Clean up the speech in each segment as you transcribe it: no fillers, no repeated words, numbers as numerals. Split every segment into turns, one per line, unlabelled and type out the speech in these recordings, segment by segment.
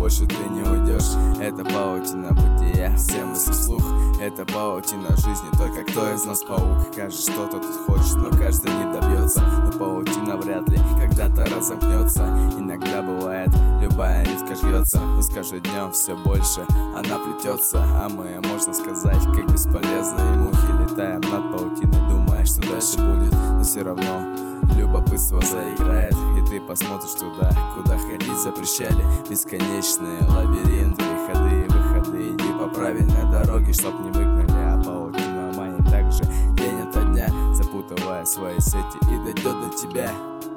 больше ты не уйдешь. Это паутина бытия, все мысли вслух. Это паутина жизни, только кто из нас паук? Кажется, что-то тут хочет, но кажется не добьется. Но паутина вряд ли когда-то разомкнется. Иногда бывает, любая нитка жьется, но с каждым днем все больше она плетется. А мы, можно сказать, как бесполезные мухи, летаем над паутиной, думая, что дальше будет. Но все равно любопытство заиграет, и ты посмотришь туда, куда ходить запрещали. Бесконечные лабиринты, ходы и выходы. Иди по правильной дороге, чтоб не выгнали. А паутина манит так же день ото дня, запутывая свои сети, и дойдет до тебя.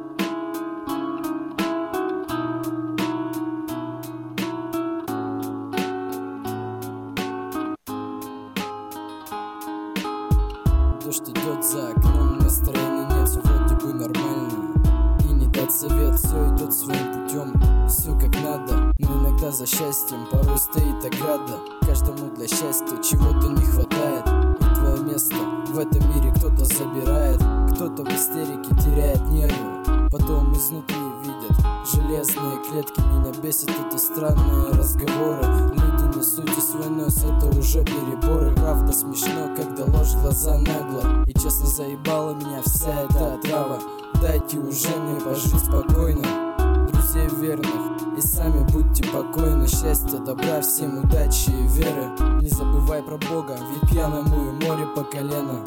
Дождь идет за окном, настроения нет, все вроде бы нормально. И не дать совет, все идет своим путем, все как надо. Но иногда за счастьем порой стоит ограда. Каждому для счастья чего-то не хватает, и твое место в этом мире кто-то забирает. Кто-то в истерике теряет нервы, потом изнутри видят железные клетки. Меня бесит это странные разговоры. Люди несут свой нос, это уже переборы. Правда смешно, когда ложь в глаза нагло. И честно заебала меня вся эта отрава. Дайте уже мне пожить спокойно, друзей верных, и сами будьте покойны. Счастья, добра, всем удачи и веры. Не забывай про Бога, ведь пьяному и море по колено.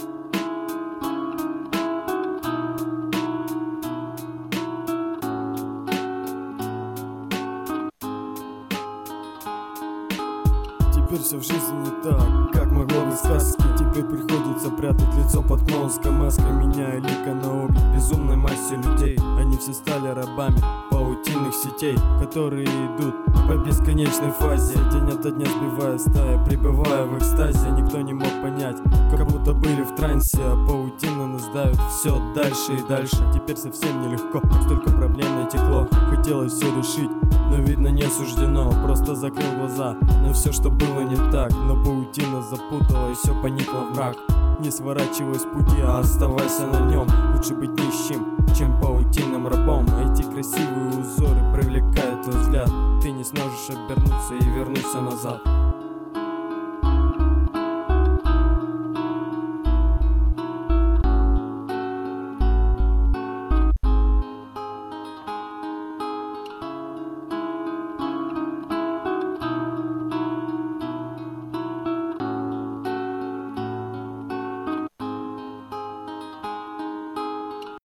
Теперь все в жизни не так, как могло быть в сказке. Теперь приходится прятать лицо под клоунской маской, меняя лика на облик безумной массе людей. Они все стали рабами паутинных сетей, которые идут по бесконечной фазе, день ото дня сбивая стаи, пребывая в экстазе. Никто не мог понять, как будто были в трансе, а паутина нас давит все дальше и дальше. Теперь совсем нелегко, столько проблем натекло. Хотелось все решить, но видно не суждено. Просто закрыл глаза на все, что было не так, но паутина запутала и все поникло в мрак. Не сворачивай с пути, а оставайся на нем. Лучше быть нищим, чем паутинным рабом. Эти красивые узоры привлекают твой взгляд. Ты не сможешь обернуться и вернуться назад.